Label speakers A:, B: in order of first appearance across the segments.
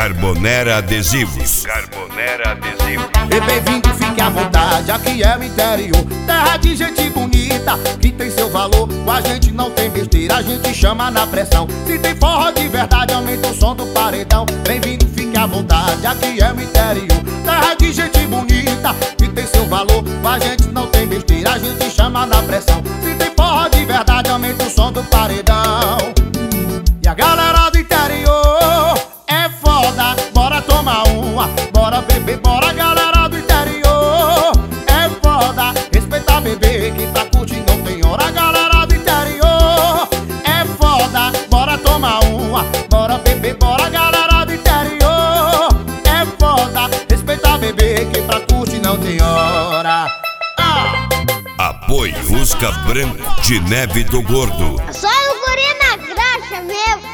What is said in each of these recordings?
A: Carbonera Adesivos.
B: E bem-vindo, fique à vontade, aqui é o interior, terra de gente bonita, que tem seu valor. Com a gente não tem besteira, a gente chama na pressão. Se tem forró de verdade, aumenta o som do paredão. Bem-vindo, fique à vontade, aqui é o interior, terra de gente bonita, que tem seu valor. Com a gente não tem besteira, a gente chama na pressão. Se tem forró de verdade, aumenta o som do paredão. E a galera do interior é foda, bora tomar uma, bora beber, bora galera do interior é foda, respeita bebê, que pra curtir não tem hora. Galera do interior é foda, bora tomar uma, bora beber, bora galera do interior é foda, respeita bebê, que pra curtir não tem hora.
A: Apoio Fusca Branco de Neve do Gordo.
C: Só o guri na graxa mesmo.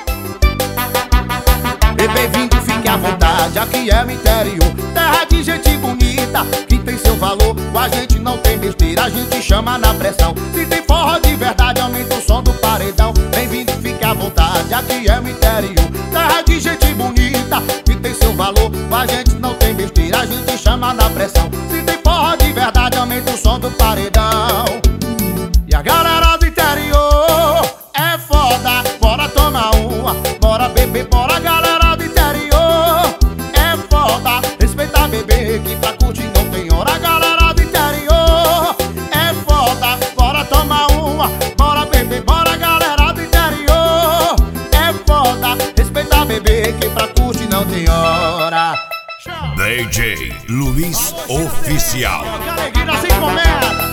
B: E bem-vindo, fique à vontade, aqui é o interior, terra de gente bonita, que tem seu valor. Com a gente não tem besteira, a gente chama na pressão. Se tem forró de verdade, aumenta o som do paredão. Bem-vindo, fique à vontade, aqui é o interior, terra de gente bonita, que tem seu valor. Com a gente não tem besteira, a gente chama na pressão. Se tem forró de verdade, aumenta o som do paredão. E a galera do interior é foda, bora tomar uma, bora beber, bora galera do interior é foda, respeita bebê, que pra curtir não tem hora. Galera do interior é foda, bora tomar uma, bora beber, bora galera do interior é foda, respeita bebê, que pra curtir não tem hora.
A: DJ Luiz Oficial.
B: Que alegria, sem comédia.